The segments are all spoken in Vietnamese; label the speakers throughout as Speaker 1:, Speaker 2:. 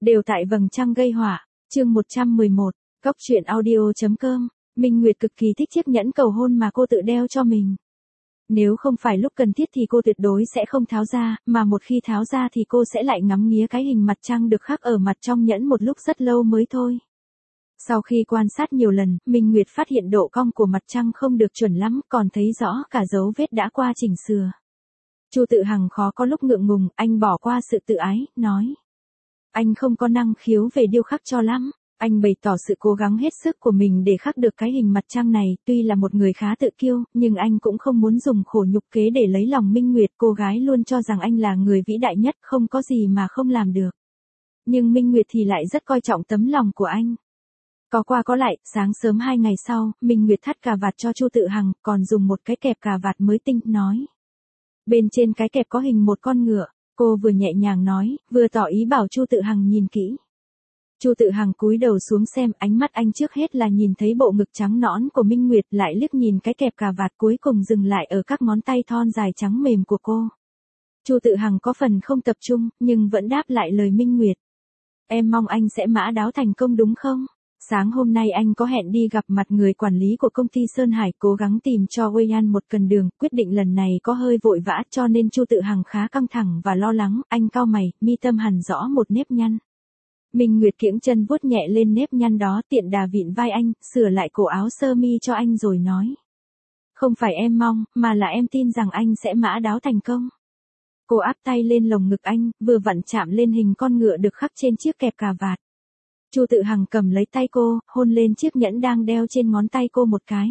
Speaker 1: Đều tại vầng trăng gây họa, chương 111, Góc truyện audio.com, Minh Nguyệt cực kỳ thích chiếc nhẫn cầu hôn mà cô tự đeo cho mình. Nếu không phải lúc cần thiết thì cô tuyệt đối sẽ không tháo ra, mà một khi tháo ra thì cô sẽ lại ngắm nghía cái hình mặt trăng được khắc ở mặt trong nhẫn một lúc rất lâu mới thôi. Sau khi quan sát nhiều lần, Minh Nguyệt phát hiện độ cong của mặt trăng không được chuẩn lắm, còn thấy rõ cả dấu vết đã qua chỉnh sửa. Chu Tự Hằng khó có lúc ngượng ngùng, anh bỏ qua sự tự ái, nói. Anh không có năng khiếu về điêu khắc cho lắm. Anh bày tỏ sự cố gắng hết sức của mình để khắc được cái hình mặt trăng này, tuy là một người khá tự kiêu, nhưng anh cũng không muốn dùng khổ nhục kế để lấy lòng Minh Nguyệt. Cô gái luôn cho rằng anh là người vĩ đại nhất, không có gì mà không làm được. Nhưng Minh Nguyệt thì lại rất coi trọng tấm lòng của anh. Có qua có lại, sáng sớm 2 ngày sau, Minh Nguyệt thắt cà vạt cho Chu Tự Hằng, còn dùng một cái kẹp cà vạt mới tinh, nói. Bên trên cái kẹp có hình một con ngựa, cô vừa nhẹ nhàng nói, vừa tỏ ý bảo Chu Tự Hằng nhìn kỹ. Chu Tự Hằng cúi đầu xuống xem, ánh mắt anh trước hết là nhìn thấy bộ ngực trắng nõn của Minh Nguyệt, lại liếc nhìn cái kẹp cà vạt, cuối cùng dừng lại ở các ngón tay thon dài trắng mềm của cô. Chu Tự Hằng có phần không tập trung, nhưng vẫn đáp lại lời Minh Nguyệt. Em mong anh sẽ mã đáo thành công đúng không? Sáng hôm nay anh có hẹn đi gặp mặt người quản lý của công ty Sơn Hải, cố gắng tìm cho Wei một cần đường, quyết định lần này có hơi vội vã cho nên Chu Tự Hằng khá căng thẳng và lo lắng, anh cau mày, mi tâm hằn rõ một nếp nhăn. Minh Nguyệt kiễng chân vuốt nhẹ lên nếp nhăn đó, tiện đà vịn vai anh, sửa lại cổ áo sơ mi cho anh rồi nói. Không phải em mong, mà là em tin rằng anh sẽ mã đáo thành công. Cô áp tay lên lồng ngực anh, vừa vặn chạm lên hình con ngựa được khắc trên chiếc kẹp cà vạt. Chu Tự Hằng cầm lấy tay cô, hôn lên chiếc nhẫn đang đeo trên ngón tay cô một cái.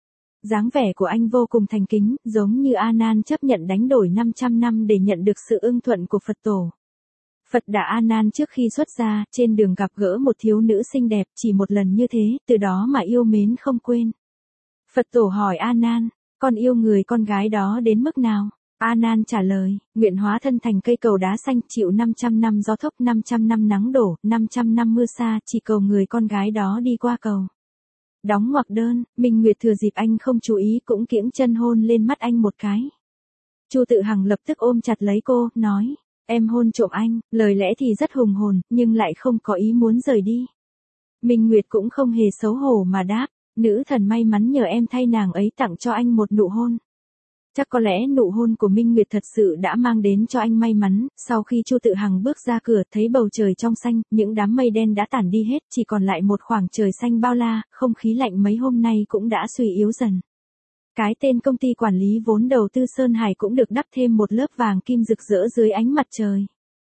Speaker 1: Dáng vẻ của anh vô cùng thành kính, giống như A Nan chấp nhận đánh đổi 500 năm để nhận được sự ưng thuận của Phật tổ. Phật Đà A Nan trước khi xuất gia, trên đường gặp gỡ một thiếu nữ xinh đẹp, chỉ một lần như thế, từ đó mà yêu mến không quên. Phật tổ hỏi A Nan, con yêu người con gái đó đến mức nào? A Nan trả lời, nguyện hóa thân thành cây cầu đá xanh, chịu 500 năm gió thốc, 500 năm nắng đổ, 500 năm mưa xa, chỉ cầu người con gái đó đi qua cầu. Đóng ngoặc đơn, Minh Nguyệt thừa dịp anh không chú ý cũng kiễng chân hôn lên mắt anh một cái. Chu Tự Hằng lập tức ôm chặt lấy cô, nói, em hôn trộm anh, lời lẽ thì rất hùng hồn, nhưng lại không có ý muốn rời đi. Minh Nguyệt cũng không hề xấu hổ mà đáp, nữ thần may mắn nhờ em thay nàng ấy tặng cho anh một nụ hôn. Chắc có lẽ nụ hôn của Minh Nguyệt thật sự đã mang đến cho anh may mắn, sau khi Chu Tự Hằng bước ra cửa thấy bầu trời trong xanh, những đám mây đen đã tản đi hết, chỉ còn lại một khoảng trời xanh bao la, không khí lạnh mấy hôm nay cũng đã suy yếu dần. Cái tên công ty quản lý vốn đầu tư Sơn Hải cũng được đắp thêm một lớp vàng kim rực rỡ dưới ánh mặt trời.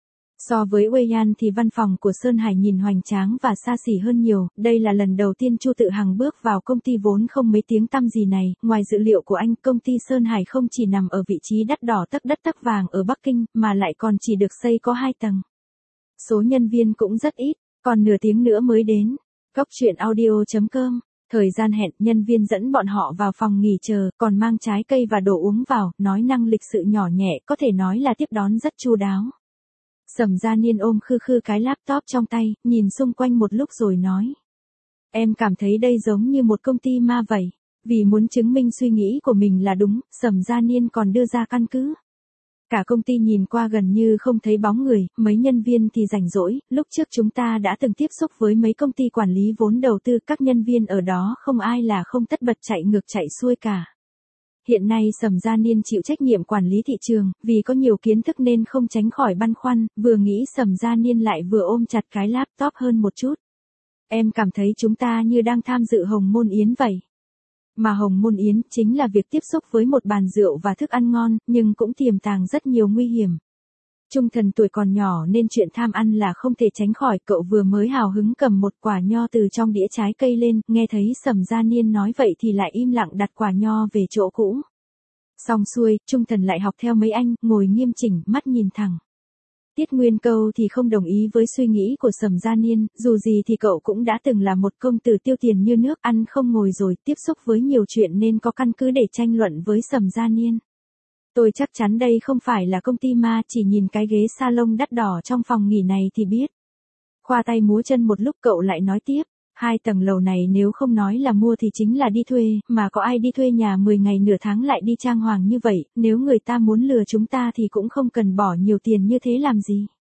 Speaker 1: So với Wei thì văn phòng của Sơn Hải nhìn hoành tráng và xa xỉ hơn nhiều, đây là lần đầu tiên Chu Tự Hằng bước vào công ty vốn không mấy tiếng tăm gì này, ngoài dự liệu của anh, công ty Sơn Hải không chỉ nằm ở vị trí đắt đỏ tấc đất tấc vàng ở Bắc Kinh, mà lại còn chỉ được xây có 2 tầng. Số nhân viên cũng rất ít, còn nửa tiếng nữa mới đến. Góc truyện audio.com. Thời gian hẹn, nhân viên dẫn bọn họ vào phòng nghỉ chờ, còn mang trái cây và đồ uống vào, nói năng lịch sự nhỏ nhẹ, có thể nói là tiếp đón rất chu đáo. Sầm Gia Niên ôm khư khư cái laptop trong tay, nhìn xung quanh một lúc rồi nói. Em cảm thấy đây giống như một công ty ma vậy. Vì muốn chứng minh suy nghĩ của mình là đúng, Sầm Gia Niên còn đưa ra căn cứ. Cả công ty nhìn qua gần như không thấy bóng người, mấy nhân viên thì rảnh rỗi, lúc trước chúng ta đã từng tiếp xúc với mấy công ty quản lý vốn đầu tư, các nhân viên ở đó không ai là không tất bật chạy ngược chạy xuôi cả. Hiện nay Sầm Gia Niên chịu trách nhiệm quản lý thị trường, vì có nhiều kiến thức nên không tránh khỏi băn khoăn, vừa nghĩ Sầm Gia Niên lại vừa ôm chặt cái laptop hơn một chút. Em cảm thấy chúng ta như đang tham dự Hồng Môn Yến vậy. Mà Hồng Môn Yến chính là việc tiếp xúc với một bàn rượu và thức ăn ngon, nhưng cũng tiềm tàng rất nhiều nguy hiểm. Trung Thần tuổi còn nhỏ nên chuyện tham ăn là không thể tránh khỏi, cậu vừa mới hào hứng cầm một quả nho từ trong đĩa trái cây lên, nghe thấy Sầm Gia Niên nói vậy thì lại im lặng đặt quả nho về chỗ cũ. Xong xuôi, Trung Thần lại học theo mấy anh, ngồi nghiêm chỉnh, mắt nhìn thẳng. Tiết Nguyên Câu thì không đồng ý với suy nghĩ của Sầm Gia Niên, dù gì thì cậu cũng đã từng là một công tử tiêu tiền như nước, ăn không ngồi rồi, tiếp xúc với nhiều chuyện nên có căn cứ để tranh luận với Sầm Gia Niên. Tôi chắc chắn đây không phải là công ty ma, chỉ nhìn cái ghế salon đắt đỏ trong phòng nghỉ này thì biết. Khoa tay múa chân một lúc cậu lại nói tiếp, 2 tầng lầu này nếu không nói là mua thì chính là đi thuê, mà có ai đi thuê nhà 10 ngày nửa tháng lại đi trang hoàng như vậy, nếu người ta muốn lừa chúng ta thì cũng không cần bỏ nhiều tiền như thế làm gì.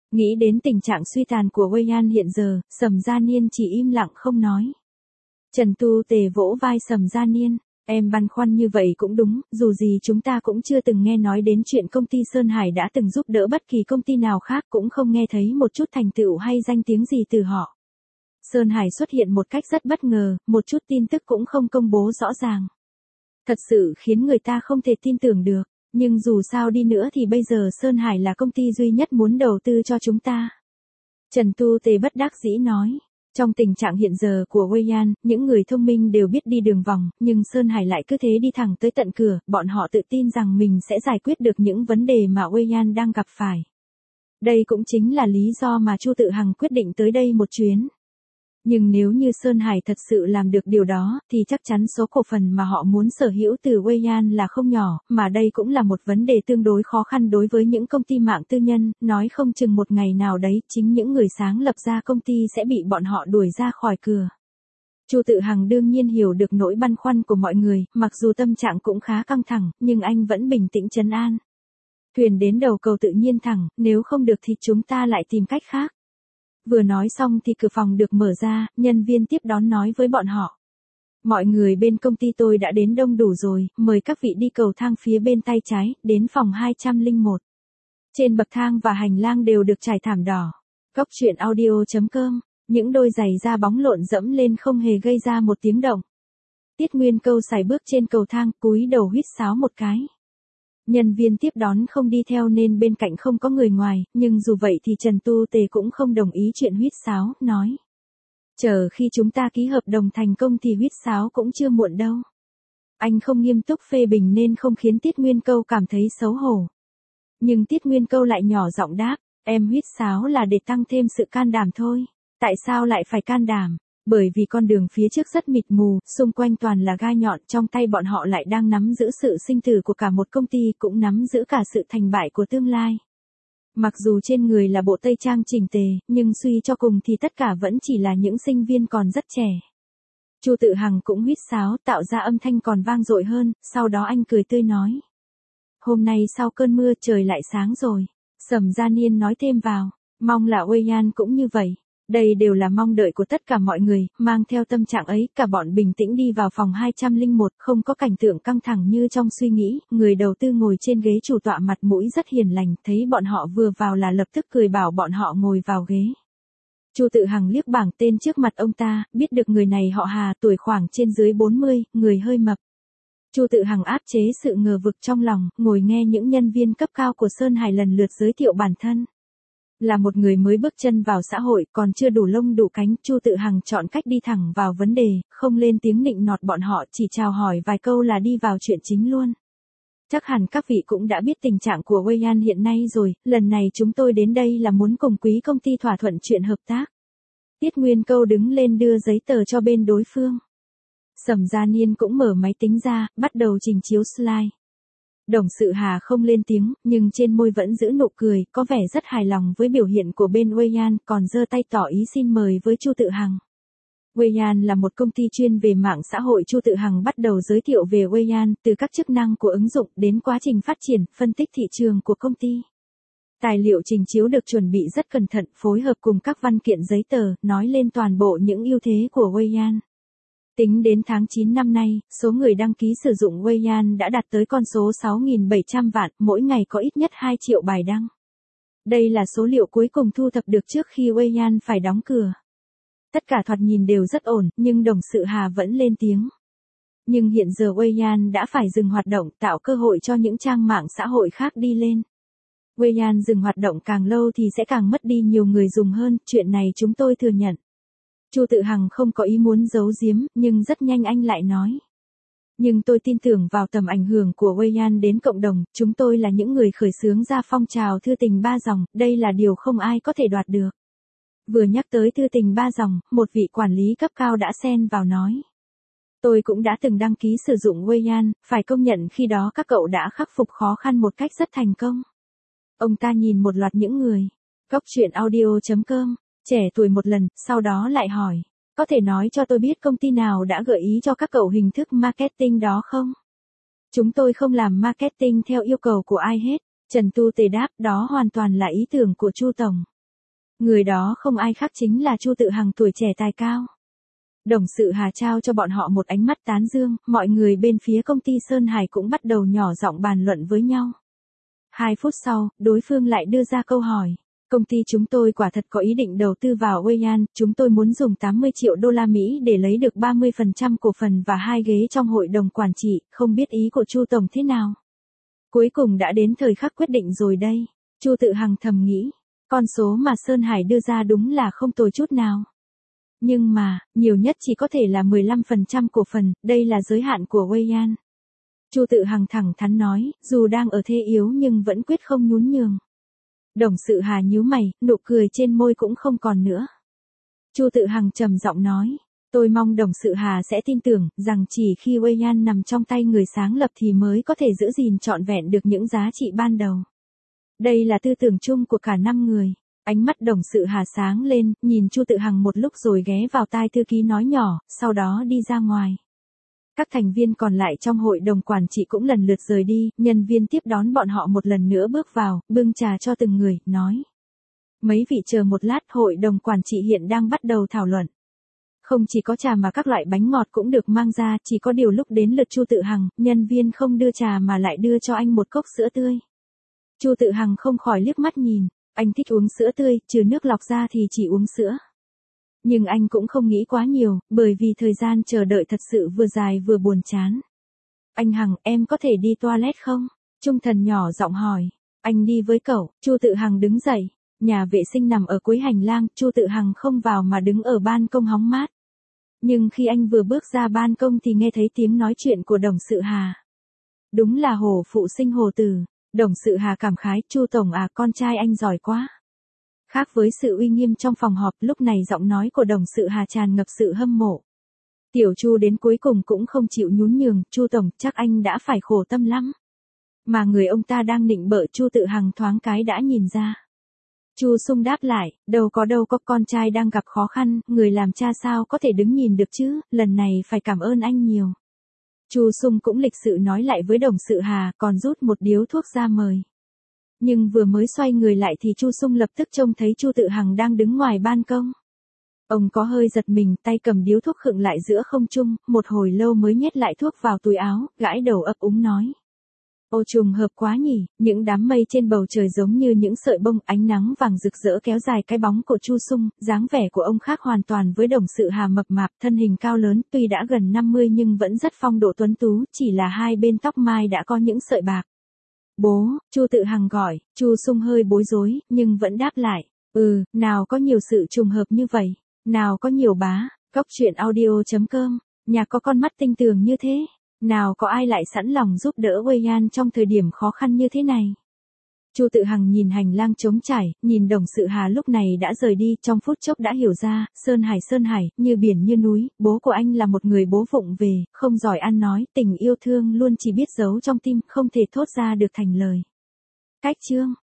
Speaker 1: Nghĩ đến tình trạng suy tàn của Wei An hiện giờ, Sầm Gia Niên chỉ im lặng không nói. Trần Tu Tề vỗ vai Sầm Gia Niên, em băn khoăn như vậy cũng đúng, dù gì chúng ta cũng chưa từng nghe nói đến chuyện công ty Sơn Hải đã từng giúp đỡ bất kỳ công ty nào khác, cũng không nghe thấy một chút thành tựu hay danh tiếng gì từ họ. Sơn Hải xuất hiện một cách rất bất ngờ, một chút tin tức cũng không công bố rõ ràng. Thật sự khiến người ta không thể tin tưởng được, nhưng dù sao đi nữa thì bây giờ Sơn Hải là công ty duy nhất muốn đầu tư cho chúng ta. Trần Tu Tề bất đắc dĩ nói. Trong tình trạng hiện giờ của Wei An, những người thông minh đều biết đi đường vòng, nhưng Sơn Hải lại cứ thế đi thẳng tới tận cửa, bọn họ tự tin rằng mình sẽ giải quyết được những vấn đề mà Wei An đang gặp phải. Đây cũng chính là lý do mà Chu Tự Hằng quyết định tới đây một chuyến. Nhưng nếu như Sơn Hải thật sự làm được điều đó, thì chắc chắn số cổ phần mà họ muốn sở hữu từ Wei An là không nhỏ, mà đây cũng là một vấn đề tương đối khó khăn đối với những công ty mạng tư nhân, nói không chừng một ngày nào đấy, chính những người sáng lập ra công ty sẽ bị bọn họ đuổi ra khỏi cửa. Chu Tự Hằng đương nhiên hiểu được nỗi băn khoăn của mọi người, mặc dù tâm trạng cũng khá căng thẳng, nhưng anh vẫn bình tĩnh trấn an. Thuyền đến đầu cầu tự nhiên thẳng, nếu không được thì chúng ta lại tìm cách khác. Vừa nói xong thì cửa phòng được mở ra, nhân viên tiếp đón nói với bọn họ. Mọi người bên công ty tôi đã đến đông đủ rồi, mời các vị đi cầu thang phía bên tay trái, đến phòng 201. Trên bậc thang và hành lang đều được trải thảm đỏ. Cóc truyện audio.com, những đôi giày da bóng lộn dẫm lên không hề gây ra một tiếng động. Tiết Nguyên Câu sải bước trên cầu thang, cúi đầu huýt sáo một cái. Nhân viên tiếp đón không đi theo nên bên cạnh không có người ngoài, nhưng dù vậy thì Trần Tu Tề cũng không đồng ý chuyện huýt sáo, nói. Chờ khi chúng ta ký hợp đồng thành công thì huýt sáo cũng chưa muộn đâu. Anh không nghiêm túc phê bình nên không khiến Tiết Nguyên Câu cảm thấy xấu hổ. Nhưng Tiết Nguyên Câu lại nhỏ giọng đáp, em huýt sáo là để tăng thêm sự can đảm thôi. Tại sao lại phải can đảm? Bởi vì con đường phía trước rất mịt mù, xung quanh toàn là gai nhọn, trong tay bọn họ lại đang nắm giữ sự sinh tử của cả một công ty, cũng nắm giữ cả sự thành bại của tương lai. Mặc dù trên người là bộ tây trang chỉnh tề, nhưng suy cho cùng thì tất cả vẫn chỉ là những sinh viên còn rất trẻ. Chu Tự Hằng cũng huýt sáo, tạo ra âm thanh còn vang dội hơn, sau đó anh cười tươi nói. Hôm nay sau cơn mưa trời lại sáng rồi. Sầm Gia Niên nói thêm vào, mong là Wei An cũng như vậy. Đây đều là mong đợi của tất cả mọi người, mang theo tâm trạng ấy, cả bọn bình tĩnh đi vào phòng 201, không có cảnh tượng căng thẳng như trong suy nghĩ, người đầu tư ngồi trên ghế chủ tọa mặt mũi rất hiền lành, thấy bọn họ vừa vào là lập tức cười bảo bọn họ ngồi vào ghế. Chu Tự Hằng liếc bảng tên trước mặt ông ta, biết được người này họ Hà, tuổi khoảng trên dưới 40, người hơi mập. Chu Tự Hằng áp chế sự ngờ vực trong lòng, ngồi nghe những nhân viên cấp cao của Sơn Hải lần lượt giới thiệu bản thân. Là một người mới bước chân vào xã hội, còn chưa đủ lông đủ cánh, Chu Tự Hằng chọn cách đi thẳng vào vấn đề, không lên tiếng nịnh nọt bọn họ, chỉ chào hỏi vài câu là đi vào chuyện chính luôn. Chắc hẳn các vị cũng đã biết tình trạng của Wei An hiện nay rồi, lần này chúng tôi đến đây là muốn cùng quý công ty thỏa thuận chuyện hợp tác. Tiết Nguyên Câu đứng lên đưa giấy tờ cho bên đối phương. Sầm Gia Niên cũng mở máy tính ra, bắt đầu trình chiếu slide. Đồng sự Hà không lên tiếng, nhưng trên môi vẫn giữ nụ cười, có vẻ rất hài lòng với biểu hiện của bên Wei An, còn giơ tay tỏ ý xin mời với Chu Tự Hằng. Wei An là một công ty chuyên về mạng xã hội. Chu Tự Hằng bắt đầu giới thiệu về Wei An, từ các chức năng của ứng dụng đến quá trình phát triển, phân tích thị trường của công ty. Tài liệu trình chiếu được chuẩn bị rất cẩn thận, phối hợp cùng các văn kiện giấy tờ, nói lên toàn bộ những ưu thế của Wei An. Tính đến tháng 9 năm nay, số người đăng ký sử dụng Wei An đã đạt tới con số 6.700 vạn, mỗi ngày có ít nhất 2 triệu bài đăng. Đây là số liệu cuối cùng thu thập được trước khi Wei An phải đóng cửa. Tất cả thoạt nhìn đều rất ổn, nhưng đồng sự Hà vẫn lên tiếng. Nhưng hiện giờ Wei An đã phải dừng hoạt động, tạo cơ hội cho những trang mạng xã hội khác đi lên. Wei An dừng hoạt động càng lâu thì sẽ càng mất đi nhiều người dùng hơn, chuyện này chúng tôi thừa nhận. Chu Tự Hằng không có ý muốn giấu giếm, nhưng rất nhanh anh lại nói. Nhưng tôi tin tưởng vào tầm ảnh hưởng của Wei An đến cộng đồng, chúng tôi là những người khởi xướng ra phong trào thư tình ba dòng, đây là điều không ai có thể đoạt được. Vừa nhắc tới thư tình ba dòng, một vị quản lý cấp cao đã xen vào nói. Tôi cũng đã từng đăng ký sử dụng Wei An, phải công nhận khi đó các cậu đã khắc phục khó khăn một cách rất thành công. Ông ta nhìn một loạt những người. Cóc truyện audio.com, trẻ tuổi một lần, sau đó lại hỏi. Có thể nói cho tôi biết công ty nào đã gợi ý cho các cậu hình thức marketing đó không? Chúng tôi không làm marketing theo yêu cầu của ai hết. Trần Tu Tề đáp, đó hoàn toàn là ý tưởng của Chu Tổng. Người đó không ai khác chính là Chu Tự Hằng tuổi trẻ tài cao. Đồng Sự Hà trao cho bọn họ một ánh mắt tán dương, mọi người bên phía công ty Sơn Hải cũng bắt đầu nhỏ giọng bàn luận với nhau. 2 phút sau, đối phương lại đưa ra câu hỏi. Công ty chúng tôi quả thật có ý định đầu tư vào Weian, chúng tôi muốn dùng 80 triệu đô la Mỹ để lấy được 30% cổ phần và 2 ghế trong hội đồng quản trị, không biết ý của Chu Tổng thế nào. Cuối cùng đã đến thời khắc quyết định rồi đây. Chu Tự Hằng thầm nghĩ, con số mà Sơn Hải đưa ra đúng là không tồi chút nào. Nhưng mà, nhiều nhất chỉ có thể là 15% cổ phần, đây là giới hạn của Weian. Chu Tự Hằng thẳng thắn nói, dù đang ở thế yếu nhưng vẫn quyết không nhún nhường. Đồng Sự Hà nhíu mày, nụ cười trên môi cũng không còn nữa. Chu Tự Hằng trầm giọng nói, tôi mong Đồng Sự Hà sẽ tin tưởng rằng chỉ khi Weian nằm trong tay người sáng lập thì mới có thể giữ gìn trọn vẹn được những giá trị ban đầu. Đây là tư tưởng chung của cả 5 người. Ánh mắt Đồng Sự Hà sáng lên, nhìn Chu Tự Hằng một lúc rồi ghé vào tai thư ký nói nhỏ, sau đó đi ra ngoài. Các thành viên còn lại trong hội đồng quản trị cũng lần lượt rời đi, nhân viên tiếp đón bọn họ một lần nữa bước vào, bưng trà cho từng người, nói. Mấy vị chờ một lát, hội đồng quản trị hiện đang bắt đầu thảo luận. Không chỉ có trà mà các loại bánh ngọt cũng được mang ra, chỉ có điều lúc đến lượt Chu Tự Hằng, nhân viên không đưa trà mà lại đưa cho anh một cốc sữa tươi. Chu Tự Hằng không khỏi liếc mắt nhìn, anh thích uống sữa tươi, trừ nước lọc ra thì chỉ uống sữa. Nhưng anh cũng không nghĩ quá nhiều, bởi vì thời gian chờ đợi thật sự vừa dài vừa buồn chán. Anh Hằng, em có thể đi toilet không? Trung Thần nhỏ giọng hỏi. Anh đi với cậu. Chu Tự Hằng đứng dậy. Nhà vệ sinh nằm ở cuối hành lang, Chu Tự Hằng không vào mà đứng ở ban công hóng mát. Nhưng khi anh vừa bước ra ban công thì nghe thấy tiếng nói chuyện của Đồng Sự Hà. Đúng là hổ phụ sinh hổ tử. Đồng Sự Hà cảm khái, Chu Tổng à, con trai anh giỏi quá. Khác với sự uy nghiêm trong phòng họp, lúc này giọng nói của Đồng Sự Hà tràn ngập sự hâm mộ. Tiểu Chu đến cuối cùng cũng không chịu nhún nhường, Chu Tổng, chắc anh đã phải khổ tâm lắm. Mà người ông ta đang nịnh bợ Chu Tự Hằng thoáng cái đã nhìn ra. Chu Sung đáp lại, đâu có, con trai đang gặp khó khăn, người làm cha sao có thể đứng nhìn được chứ, lần này phải cảm ơn anh nhiều. Chu Sung cũng lịch sự nói lại với Đồng Sự Hà, còn rút một điếu thuốc ra mời. Nhưng vừa mới xoay người lại thì Chu Sung lập tức trông thấy Chu Tự Hằng đang đứng ngoài ban công. Ông có hơi giật mình, tay cầm điếu thuốc khựng lại giữa không trung, một hồi lâu mới nhét lại thuốc vào túi áo, gãi đầu ấp úng nói. Ô trùng hợp quá nhỉ, những đám mây trên bầu trời giống như những sợi bông, ánh nắng vàng rực rỡ kéo dài cái bóng của Chu Sung, dáng vẻ của ông khác hoàn toàn với Đồng Sự Hà mập mạp, thân hình cao lớn, tuy đã gần 50 nhưng vẫn rất phong độ tuấn tú, chỉ là hai bên tóc mai đã có những sợi bạc. Bố, Chu Tự Hằng gọi, Chu Sung hơi bối rối, nhưng vẫn đáp lại, nào có nhiều sự trùng hợp như vậy, nào có nhiều bá, Cóc Truyện Audio.com, nhà có con mắt tinh tường như thế, nào có ai lại sẵn lòng giúp đỡ Weian trong thời điểm khó khăn như thế này. Chu Tự Hằng nhìn hành lang trống trải, nhìn Đồng Sự Hà lúc này đã rời đi, trong phút chốc đã hiểu ra, Sơn Hải, như biển như núi, bố của anh là một người bố vụng về, không giỏi ăn nói, tình yêu thương luôn chỉ biết giấu trong tim, không thể thốt ra được thành lời. Cách chương